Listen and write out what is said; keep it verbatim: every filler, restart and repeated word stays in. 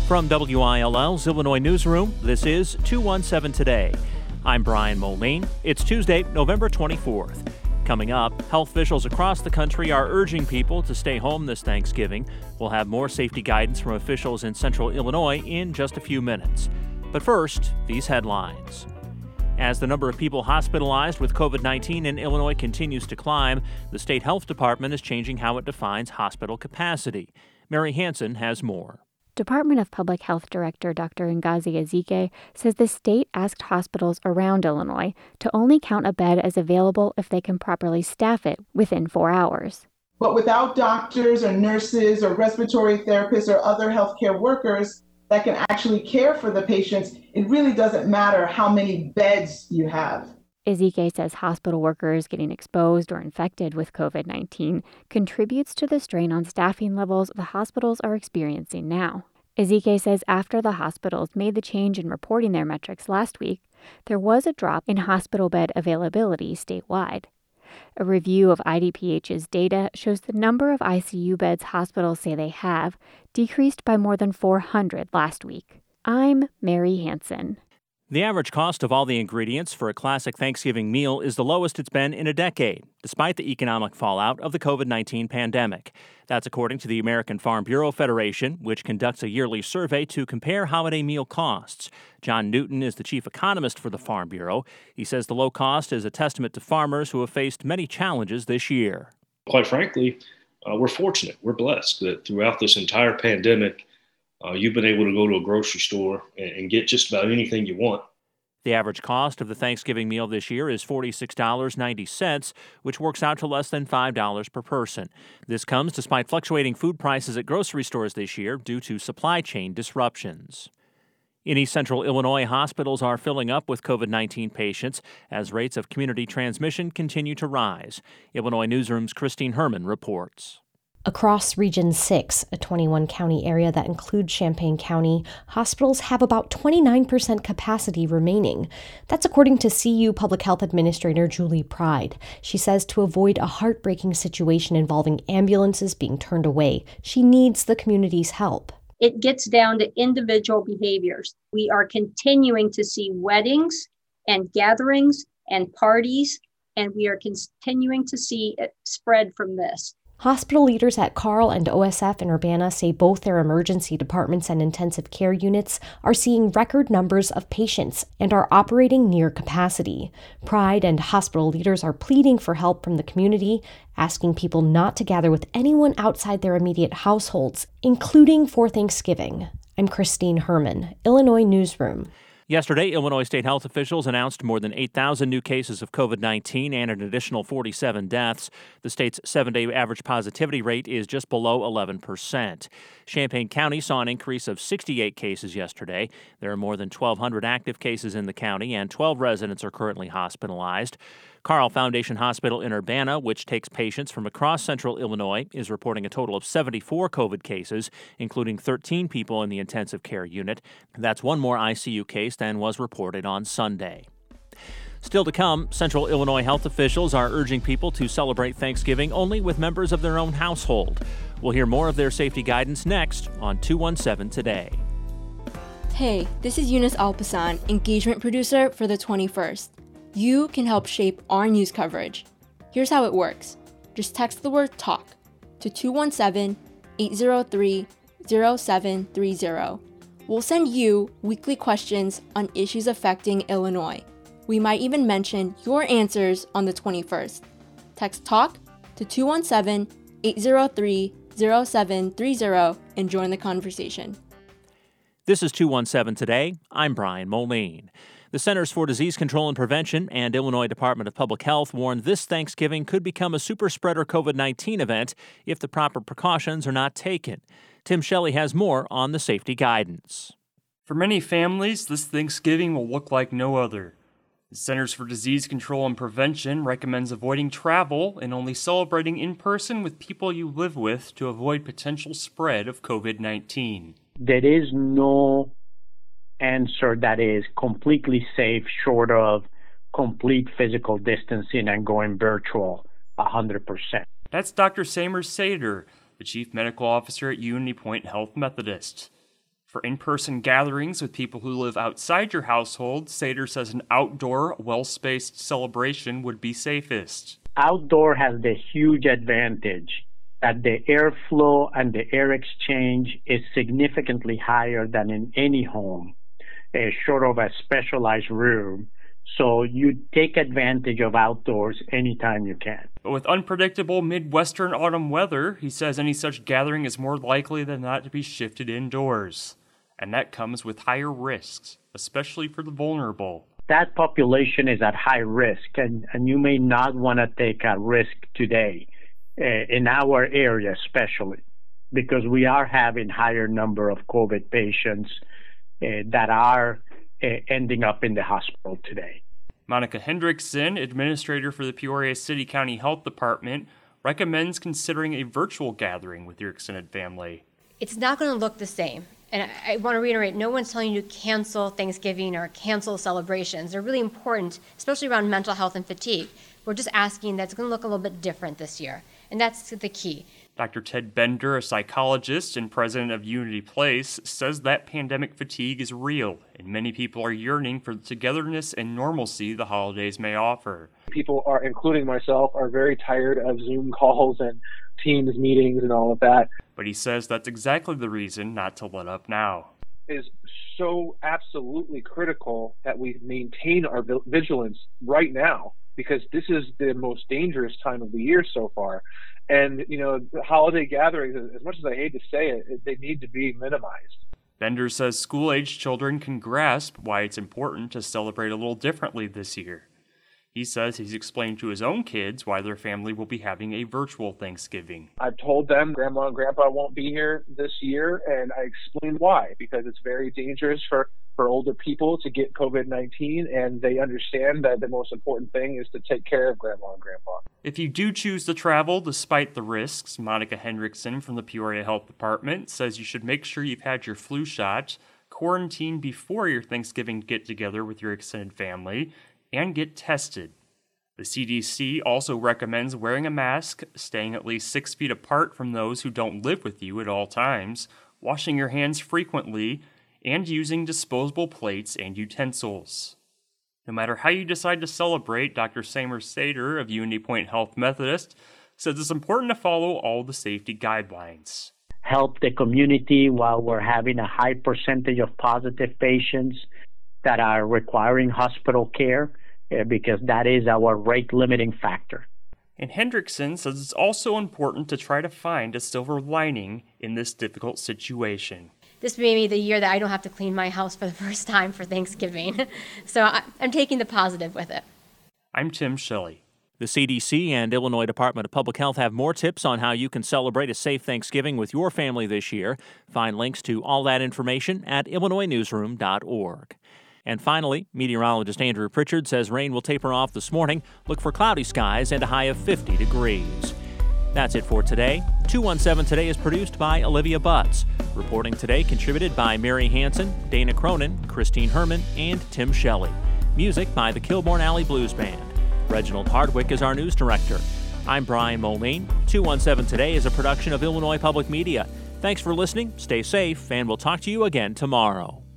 From W I L L's Illinois Newsroom, this is two one seven Today. I'm Brian Moline. It's Tuesday, November twenty-fourth. Coming up, health officials across the country are urging people to stay home this Thanksgiving. We'll have more safety guidance from officials in central Illinois in just a few minutes. But first, these headlines. As the number of people hospitalized with covid nineteen in Illinois continues to climb, the state health department is changing how it defines hospital capacity. Mary Hansen has more. Department of Public Health Director Doctor Ngozi Ezike says the state asked hospitals around Illinois to only count a bed as available if they can properly staff it within four hours. But without doctors or nurses or respiratory therapists or other healthcare workers that can actually care for the patients, it really doesn't matter how many beds you have. Ezike says hospital workers getting exposed or infected with covid nineteen contributes to the strain on staffing levels the hospitals are experiencing now. Ezike says after the hospitals made the change in reporting their metrics last week, there was a drop in hospital bed availability statewide. A review of I D P H's data shows the number of I C U beds hospitals say they have decreased by more than four hundred last week. I'm Mary Hansen. The average cost of all the ingredients for a classic Thanksgiving meal is the lowest it's been in a decade, despite the economic fallout of the covid nineteen pandemic. That's according to the American Farm Bureau Federation, which conducts a yearly survey to compare holiday meal costs. John Newton is the chief economist for the Farm Bureau. He says the low cost is a testament to farmers who have faced many challenges this year. Quite frankly, uh, we're fortunate. We're blessed that throughout this entire pandemic, Uh, you've been able to go to a grocery store and, and get just about anything you want. The average cost of the Thanksgiving meal this year is forty-six dollars and ninety cents, which works out to less than five dollars per person. This comes despite fluctuating food prices at grocery stores this year due to supply chain disruptions. In East Central Illinois, hospitals are filling up with covid nineteen patients as rates of community transmission continue to rise. Illinois Newsroom's Christine Herman reports. Across Region six, a twenty-one county area that includes Champaign County, hospitals have about twenty-nine percent capacity remaining. That's according to C U Public Health Administrator Julie Pride. She says to avoid a heartbreaking situation involving ambulances being turned away, she needs the community's help. It gets down to individual behaviors. We are continuing to see weddings and gatherings and parties, and we are continuing to see it spread from this. Hospital leaders at Carle and O S F in Urbana say both their emergency departments and intensive care units are seeing record numbers of patients and are operating near capacity. Pride and hospital leaders are pleading for help from the community, asking people not to gather with anyone outside their immediate households, including for Thanksgiving. I'm Christine Herman, Illinois Newsroom. Yesterday, Illinois state health officials announced more than eight thousand new cases of covid nineteen and an additional forty-seven deaths. The state's seven-day average positivity rate is just below eleven percent. Champaign County saw an increase of sixty-eight cases yesterday. There are more than twelve hundred active cases in the county, and twelve residents are currently hospitalized. Carle Foundation Hospital in Urbana, which takes patients from across central Illinois, is reporting a total of seventy-four COVID cases, including thirteen people in the intensive care unit. That's one more I C U case than was reported on Sunday. Still to come, Central Illinois health officials are urging people to celebrate Thanksgiving only with members of their own household. We'll hear more of their safety guidance next on two one seven Today. Hey, this is Eunice Alpasan, engagement producer for the twenty-first. You can help shape our news coverage. Here's how it works. Just text the word TALK to two one seven, eight zero three, zero seven three zero. We'll send you weekly questions on issues affecting Illinois. We might even mention your answers on the twenty-first. Text TALK to two one seven, eight zero three, zero seven three zero and join the conversation. This is two one seven Today. I'm Brian Moline. The Centers for Disease Control and Prevention and Illinois Department of Public Health warned this Thanksgiving could become a super spreader covid nineteen event if the proper precautions are not taken. Tim Shelley has more on the safety guidance. For many families, this Thanksgiving will look like no other. The Centers for Disease Control and Prevention recommends avoiding travel and only celebrating in person with people you live with to avoid potential spread of covid nineteen. There is no answer that is completely safe short of complete physical distancing and going virtual one hundred percent. That's Doctor Samer Sater, the Chief Medical Officer at Unity Point Health Methodist. For in-person gatherings with people who live outside your household, Sater says an outdoor, well-spaced celebration would be safest. Outdoor has the huge advantage that the airflow and the air exchange is significantly higher than in any home, uh, short of a specialized room. So you take advantage of outdoors anytime you can. But with unpredictable Midwestern autumn weather, he says any such gathering is more likely than not to be shifted indoors. And that comes with higher risks, especially for the vulnerable. That population is at high risk, and, and you may not want to take a risk today, uh, in our area especially, because we are having higher number of COVID patients uh, that are uh, ending up in the hospital today. Monica Hendrickson, administrator for the Peoria City County Health Department, recommends considering a virtual gathering with your extended family. It's not going to look the same. And I, I want to reiterate, no one's telling you to cancel Thanksgiving or cancel celebrations. They're really important, especially around mental health and fatigue. We're just asking that it's going to look a little bit different this year. And that's the key. Doctor Ted Bender, a psychologist and president of Unity Place, says that pandemic fatigue is real, and many people are yearning for the togetherness and normalcy the holidays may offer. People are, including myself, are very tired of Zoom calls and Teams meetings and all of that. But he says that's exactly the reason not to let up now. It is so absolutely critical that we maintain our vigilance right now, because this is the most dangerous time of the year so far. And, you know, the holiday gatherings, as much as I hate to say it, they need to be minimized. Bender says school-aged children can grasp why it's important to celebrate a little differently this year. He says he's explained to his own kids why their family will be having a virtual Thanksgiving. I've told them Grandma and Grandpa won't be here this year, and I explained why, because it's very dangerous for, for older people to get COVID nineteen, and they understand that the most important thing is to take care of Grandma and Grandpa. If you do choose to travel despite the risks, Monica Hendrickson from the Peoria Health Department says you should make sure you've had your flu shot, quarantine before your Thanksgiving get-together with your extended family, and get tested. The C D C also recommends wearing a mask, staying at least six feet apart from those who don't live with you at all times, washing your hands frequently, and using disposable plates and utensils. No matter how you decide to celebrate, Doctor Samer Sater of Unity Point Health Methodist says it's important to follow all the safety guidelines. Help the community while we're having a high percentage of positive patients that are requiring hospital care, uh, because that is our rate limiting factor. And Hendrickson says it's also important to try to find a silver lining in this difficult situation. This may be the year that I don't have to clean my house for the first time for Thanksgiving. So I, I'm taking the positive with it. I'm Tim Shelley. The C D C and Illinois Department of Public Health have more tips on how you can celebrate a safe Thanksgiving with your family this year. Find links to all that information at illinois newsroom dot org. And finally, meteorologist Andrew Pritchard says rain will taper off this morning. Look for cloudy skies and a high of fifty degrees. That's it for today. two one seven Today is produced by Olivia Butts. Reporting today contributed by Mary Hanson, Dana Cronin, Christine Herman, and Tim Shelley. Music by the Kilbourne Alley Blues Band. Reginald Hardwick is our news director. I'm Brian Moline. two one seven Today is a production of Illinois Public Media. Thanks for listening, stay safe, and we'll talk to you again tomorrow.